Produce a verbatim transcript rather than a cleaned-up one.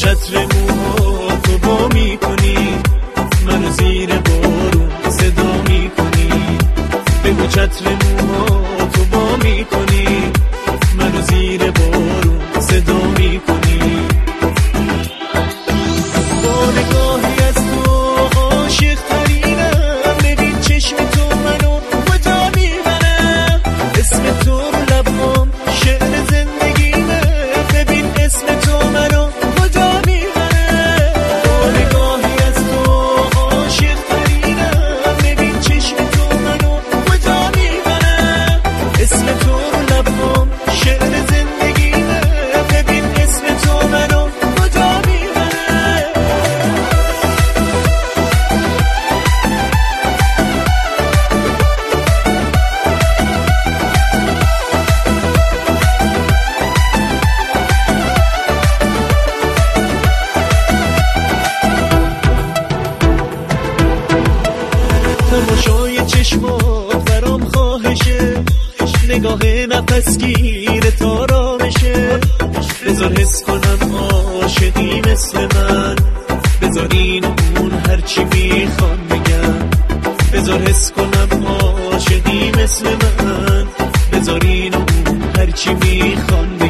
چتر موها تو با میکنی، منو زیر بارون صدا میکنی. بگو چتر موها تو با میکنی، منو زیر بارون صدا میکنی. با نگاهی از تو عاشق ترینم، ببین چشم تو منو کجا میبره. اسم تو رو لبام شعر زندگیمه، ببین اسم تو منو کجا میبره. با نگاهی از تو عاشق ترینم، ببین چشم تو منو کجا میبره. اسم تو رو لبام شعر زندگیمه، ببین اسم تو منو کجا میبره. تماشای چشمات برام خواهشه، نگاه نفسگیر تا رامشه. بذار حس کنم عاشقی مثل من، بذار این و اون هرچی میخوام بگم. بذار حس کنم عاشقی مثل من، بذار این و اون هرچی میخوام